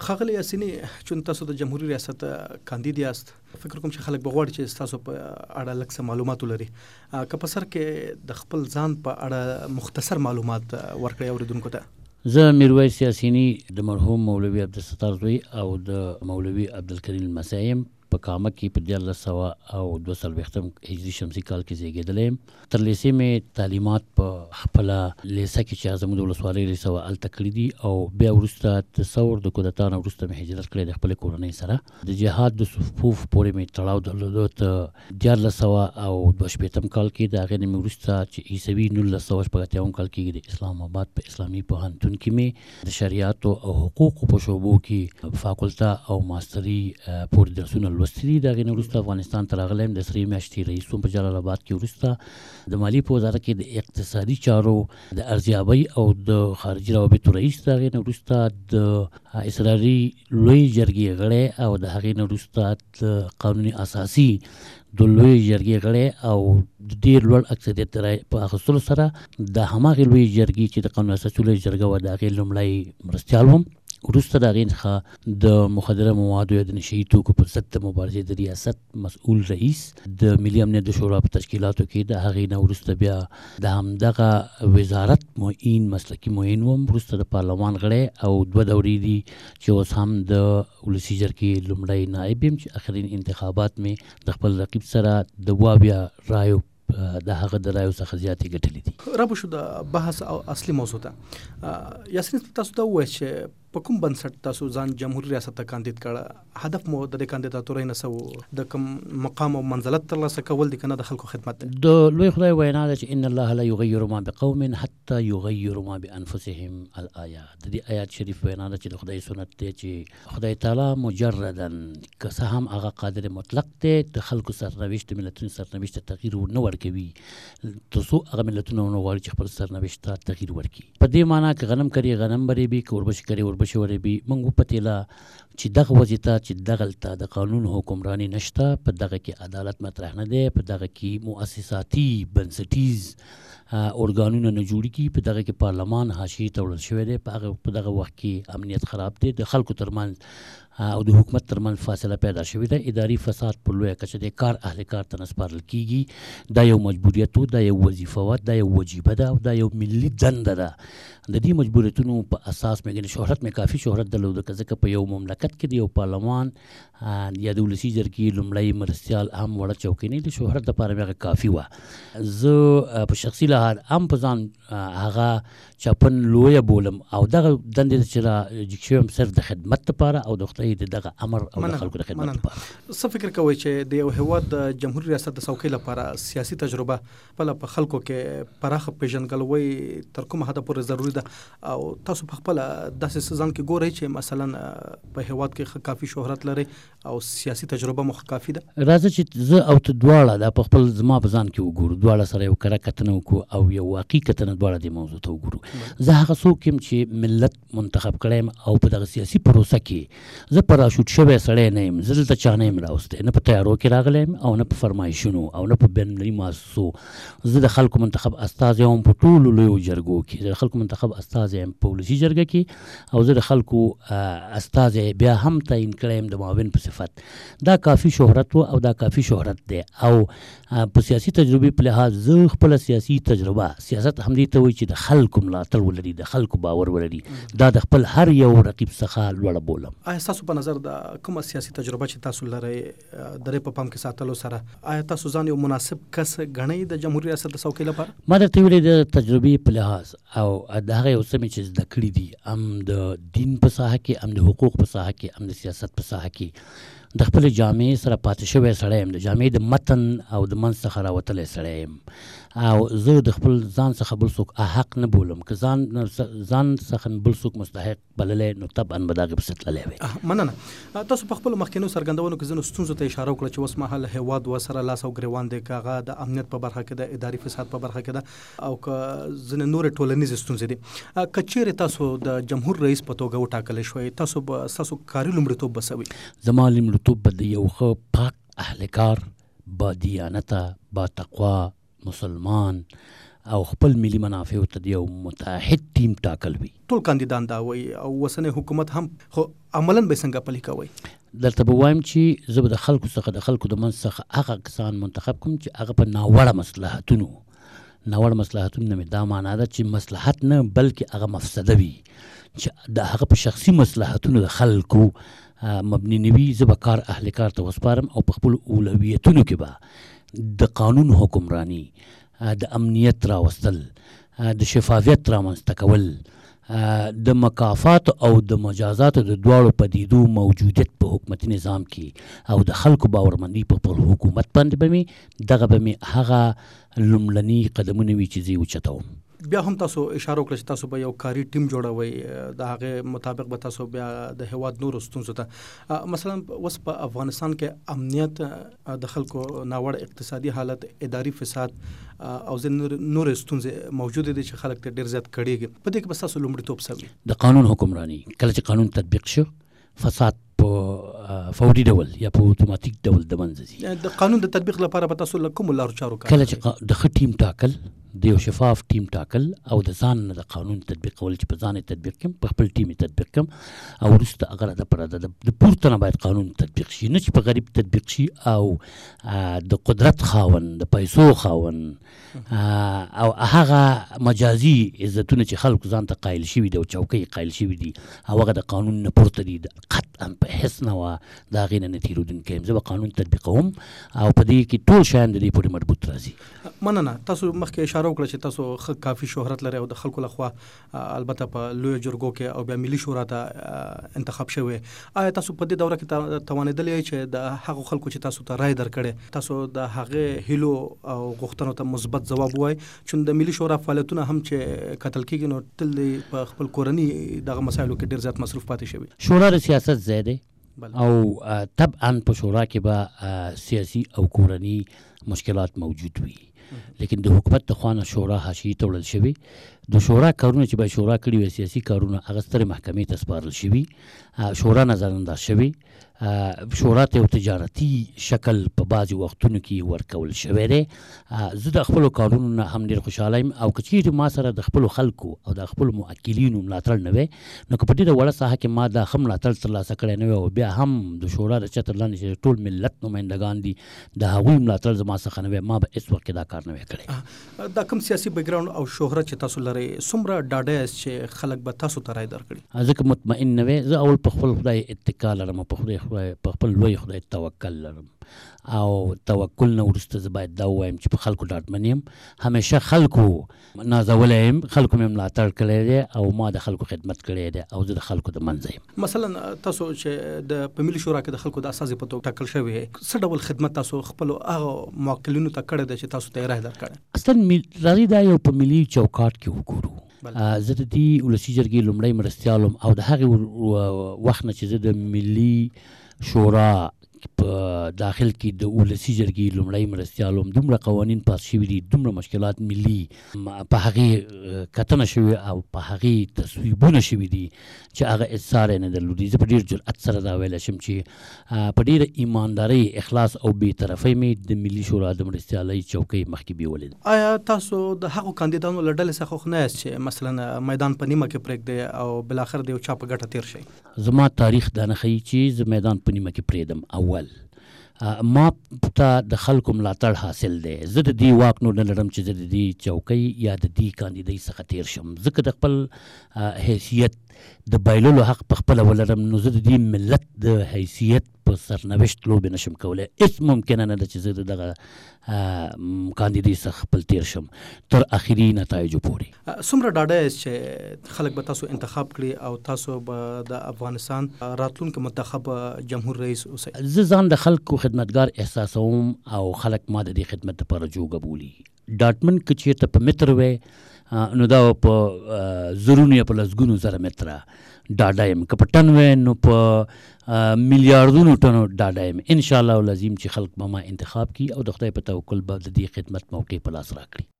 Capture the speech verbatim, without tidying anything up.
ښاغلی یاسیني چون تاسو د جمهوریت ریاست کاندید یاست، فکر کوم چې خلک به غواړي چې تاسو په اړه لږ څه معلومات ولري. که په سر کې د خپل ځان په اړه مختصر معلومات ورکړئ اوریدونکو ته. زه میرویس یاسیني د مرحوم مولوي عبدالستار زوی او د مولوي عبدالکریم لمسی یم. په کامه کې په دیارلس سوه او دوه څلوېښتم هجري شمسي کال کې زیږېدلی یم. تر لیسې مې تعلیمات په خپله لیسه کې چې زموږ د ولسوالۍ لیسه وه هلته کړي دي، او بیا وروسته تصور د کودتا نه وروسته مې هجرت کړی د خپلې کورنۍ سره. د جهاد د صفوف پورې مې تړاو درلودو تر دیارلس سوه او دوه شپېتم کال کې. د هغې نه مې وروسته چې عیسوي نولس سوه شپږ اتیاوم کال کې د اسلام آباد په اسلامي پوهنتون کې مې د شریعاتو او حقوقو په شعبو کې فاکولته او ماستري پورې درسونه لوستي دي. د هغې نه وروسته افغانستان ته راغلی یم. د سرې میاشتې رئیس وم په جلال آباد کې. وروسته د مالیې په وزارت کې د اقتصادي چارو د ارزیابۍ او د خارجي روابطو رئیس. د هغې نه وروسته د اصراري لوی جرګې غړی او د هغې نه وروسته د قانون اساسي د لوی جرګې غړی او د ډېر لوړ اکثریت رای په اخیستلو سره د هماغې لوی جرګې چې د قانون اساسي لوی جرګه وه د هغې لومړی مرستیال وم. وروسته د هغې څخه د مخدره موادو یا د نشهیي توکو پر ضد د مبارزې د ریاست مسؤول رئیس د ملي امنیت د شورا په تشکیلاتو کې. د هغې نه وروسته بیا د همدغه وزارت معین مسلکي معین وم. وروسته د پارلمان غړی او دوه دورې دي چې اوس هم د ولسي جرګې لومړی نایب یم، چې اخرین انتخابات مې د خپل رقیب سره د اووه رایو د هغه د رایو څخه زیاتې ګټلې دي. را به شو د بحث او اصلي موضوع ته. یاسین تاسو ته ووایئ چې په کوم بنسټ تاسو ځان جمهوریت ریاست ته کاندید کړه؟ هدف مو د دې کاندیداتورۍ نه څه و؟ د کوم مقام او منزلت ترلاسه کول دي که نه د خلکو خدمت دی؟ د لوی خدای وینا ده چې ان الله لا یغیر ما بقوم حتی یغیروا ما بانفسهم الآیات. د دې آیات شریف وینا ده چې د خدای سنت دی چې خدای تعالی مجردا که څه هم هغه قادر مطلق دی د خلکو سرنوشت د ملتونو سرنوشت ته تغییر نه ورکوي، تر څو هغه ملتونه ونه غواړي چې خپل سرنوشت ته تغییر ورکړي. په دې معنی که غنم کري غنم بریبي، که وربشي کري وربشي وربي. موږ وپتېله چې دغه وضعیت چې دغلته د قانون حکمرانی نشته، په دغه کې عدالت مطرح نه دی، په دغه کې مؤسساتي بنسټیز ارګانونه نه جوړېږي، په دغه کې پارلمان حاشیې ته وړل شوی دی، په دغه وخت کې امنیت خراب دی، د خلکو ترمنځ او د حکومت ترمنځ فاصله پیدا شوې ده، اداري فساد په لویه کچه دی، کار اهل کار ته نه سپارل کېږي. دا یو مجبوریت و، دا یو وظیفه وه، دا یو وجیبه ده او دا یو ملي دنده ده. د دې مجبوریتونو په اساس مې شهرت مې کافي شهرت درلوده، که ځکه په یو مملکت کې د یو پارلمان یا د ولسي جرګې لومړی مرستیال هم وړه چوکۍ د شهرت دپاره مې هغه کافي وه. زه په شخصي لحاظ هم په ځان هغه چاپن لویه بولم او دغه دندې چې را جګ شوی یم صرف د خدمت دپاره او د خدای د دغه امر او د خلکو د خدمت دپاره. څه فکر کوئ چې د یو هېواد د جمهوري ریاست د څوکۍ لپاره سیاسي تجربه خپله په خلکو کې پراخه پېژندګلوۍ تر کومه حده پورې ضروري ده؟ او تاسو په خپله داسې څه ځان کې ګورئ چې مثلا په هېواد کې کافي شهرت لرئ او سیاسي تجربه مو کافي ده؟ راځه چې زه او ته دواړه دا په خپل زما په ځان کې وګورو، دواړه سره یو کره کتنه وکړو او یو واقعي کتنه دواړه دې موضوع ته وګورو. زه هغه څوک یم چې ملت منتخب کړی یم او په دغه سیاسي پروسه کې زه پراشوټ شوی سړی نه یم، زه دلته چا نه یم راوستی، نه په تیارو کې راغلی یم او نه په فرمایشونو او نه په بینالمللي مؤسسو. زه د خلکو منتخب استازی یم په ټولو لویو جرګو کې، زه د خلکو منتخب استازی یم په ولسي جرګه کې او زه د خلکو استازی بیا هم تعیین کړی یم د معاون په صفت. دا کافي شهرت و او دا کافي شهرت دی. او په سیاسي تجربې په لحاظ زه خپله سیاسي تجربه، سیاست همدې ته وایي چې د خلکو ملاتړ ولري، د خلکو باور ولري، دا د خپل هر یو رقیب څخه لوړه بولم. آیا ستاسو په نظر د کومه سیاسي تجربه چې تاسو لرئ د دې په پام کې ساتلو سره آیا تاسو ځان یو مناسب کس ګڼئ د جمهوري ریاست د څوکۍ لپاره؟ ما درته ویلې د تجربې په لحاظ او د هغه یو څه مې چې زده کړي دي، هم د دین په ساحه کې، هم د حقوق په ساحه کې، هم د سیاست په ساحه کې، د خپل جامعې سره پاتې شوی سړی یم، د جامعې د متن او د منځ څخه راوتلی سړی یم او زه د خپل ځان څخه بل څوک احق نه بولم. که ځان ځان څخه بل څوک مستحق بللی نو طبعا به د هغې پسې تللی وی. مننه. تاسو په خپلو مخکینو څرګندونو کې ځینو ستونزو ته اشاره وکړه چې اوس مهال هېواد ورسره لاس او ګرېوان دی، که هغه د امنیت په برخه کې ده، اداري فساد په برخه کې ده او که ځینې نورې ټولنیزې ستونزې دي. که چیرې تاسو د جمهور رئیس په توګه وټاکلی شوئ، تاسو به ستاسو کاري لومړیتوب به څه وي؟ زما لومړیتوب به د یو ښه پاک اهل کار، با دیانته، با تقوا مسلمان او خپل ملي منافع ته د یو متحد ټیم ټاکل وي. ټول کاندیدان دا وایي او اوسنی حکومت هم خو عملاً به څنګه پلي کوي؟ درته به وایم چې زه به د خلکو څخه د خلکو د منځ څخه هغه کسان منتخب کوم چې هغه په ناوړه مصلحتونو ناوړه مصلحتونو نه مې دا معنا ده چې مصلحت نه بلکې هغه مفسده وي چې د هغه په شخصي مصلحتونو د خلکو مبني نه وي. زه به کار اهل کار ته وسپارم او په خپلو اولویتونو کې به د قانون حکمرانی، د امنیت راوستل، د شفافیت رامنځته کول، د مکافات او د مجازات د دواړو پدیدو موجودیت په حکومتي نظام کې او د خلکو باورمندي په خپل حکومت باندې به مې دغه به مې هغه لومړني قدمونه وي چې زه یې اوچتوم. بیا هم تاسو اشاره وکړه چې تاسو به یو کاري ټیم جوړوئ، د هغې مطابق به تاسو بیا د هیواد نورو ستونزو ته مثلا اوس په افغانستان کې امنیت، د خلکو ناوړه اقتصادي حالت، اداري فساد او ځینې نورې ستونزې موجودې دي چې خلک ته ډېر زیات کړېږي. په دې کې به ستاسو لومړیتوب څه وي؟ د قانون حکمرانی. کله چې قانون تطبیق شو فساد په فوري ډول یا په اتوماتیک ډول د منځه ځي. د قانون د تطبیق لپاره به تاسو له کومو لارو چارو کار کله چې د ښه ټیم ټاکل، د یو شفاف ټیم ټاکل او د ځان نه د قانون تطبیق کول چې په ځان یې تطبیق کړم، په خپل ټیم یې تطبیق کړم او وروسته هغه د پره د پورته نه باید قانون تطبیق شي، نه چې په غریب تطبیق شي او د قدرت خاوند، د پیسو خاوند او هغه مجازي عزتونه چې خلکو ځان ته قایل شوي دي او چوکۍ قایل شوي دي او هغه د قانون نه پورته دي، قطعا په هېڅ نه وه د هغې نه نه تېرېدونکی یم. زه به قانون تطبیقوم او په دې کې ټول شیان د دې پورې مربوط راځي. مننه. تاسو مخکې اشاره وکړه چې تاسو ښه کافي شهرت لرئ او د خلکو لخوا البته په لویو جرګو کې او بیا ملي شورا ته انتخاب شوی. آیا تاسو په دې دوره کې توانېدلی چې د هغو خلکو چې تاسو ته رای درکړې تاسو د هغې هیلو او غوښتنو ته مثبت ځواب ووایئ؟ چون د ملي شورا فعالیتونه هم چې کتل کېږي نو تل په خپل کورني دغه مسایلو کې ډېر زیات مصروف پاتې شوي. شورا د سیاست ځای دی او طبعا په شورا کې به سیاسي او کورني مشکلات موجود وي، لیکن د حکومت د خوا نه شورا حاشیې ته وړل شوي. د شورا کارونه چې به شورا کړي وي، سیاسي کارونه هغه سترې محکمې ته سپارل شوي، شورا نظرانداز شوي، شورا ته یو تجارتي شکل په بعضې وختونو کې ورکول شوی دی. زه د خپلو کارونو نه هم ډېر خوشحاله یم او که چیرې ما سره د خپلو خلکو او د خپلو معقلینو ملاتړ نه وی نو که په ډېره وړه ساحه کې ما دا ښه ملاتړ ترلاسه کړی نه وی او بیا هم د شورا د چتر لاندې چې ټول ملت نمایندګان دي د هغوی ملاتړ زما څخه نه وی، ما به هېڅ وخت کې دا کار نه وی کړی. دا کوم سیاسي بیکګراوند او شهرت چې تاسو لرئ څومره ډاډه یاست چې خلک به تاسو ته رای درکړي؟ ځکه مطمئن نه وی. زه اول په خپل خدای اتکا لرم او په خدای په خپل لوی خدای توکل لرم او توکل نه وروسته زه باید دا ووایم چې په خلکو ډاډمن یم، همیشه خلکو نازولی یم، خلکو مې ملاتړ کړی دی او ما د خلکو خدمت کړی دی او زه د خلکو د منځه یم. مثلا تاسو چې د په ملي شورا کې د خلکو د استازي په توګه ټاکل شوي، څه ډول خدمت تاسو خپلو هغه معقلینو ته کړی دی چې تاسو ته یې رای درکړی؟ اصلا راځئ دا یو په ملي چوکاټ کې وګورو. زه د دې ولسي جرګې لومړی مرستیال یم او د هغې وخت نه چې زه د ملي شورا په داخل کې د ولسي جرګې لومړی مرستیال یم، دومره قوانین پاس شوي دي، دومره مشکلات ملي په هغې کتنه شوې او په هغې تصویبونه شوي دي چې هغه اثار یې نه درلودي. زه په ډېر جرأت سره دا ویلی شم چې په ډېره ایماندارۍ، اخلاص او بې طرفۍ مې د ملي شورا د مرستیالۍ چوکۍ مخکې بیولې ده. آیا تاسو د هغو کاندیدانو له ډلې څخه خو نه یاست چې مثلا میدان په نیمه کې پرېږدئ او بالاخره د یو چا په ګټه تېر شئ؟ زما تاریخ دا نه ښیي چې زه میدان په نیمه کې پرېږدم. اول ما ته د خلکو ملاتړ حاصل دی، زه د دې واک نور نه لرم چې زه د دې چوکۍ یا د دې کاندیدۍ څخه تېر شم، ځکه د خپل حیثیت د بایللو حق په خپله ولرم نو زه د دې ملت د حیثیت په سرنوشت لوبې نشم کولی. هېڅ ممکنه نه ده چې زه د دغه کاندیدۍ څخه خپل تېر شم تر اخري نتایجو پورې. څومره ډاډه یاست چې خلک به تاسو انتخاب کړي او تاسو به د افغانستان راتلونکي منتخب جمهور رئیس اوسئ؟ زه ځان د خلکو خدمتګار احساسوم او خلک ما د دې خدمت لپاره جوګه بولي. ډاډمن که چېرته په متر وی نو دا په زرونو یا په لسګونو زره متره ډاډه یم، که په ټن وی نو په میلیاردونو ټنو ډاډه یم. انشاءالله العظیم چې خلک به ما انتخاب کړي او د خدای په توکل به د دې خدمت موقع په لاس راکړي.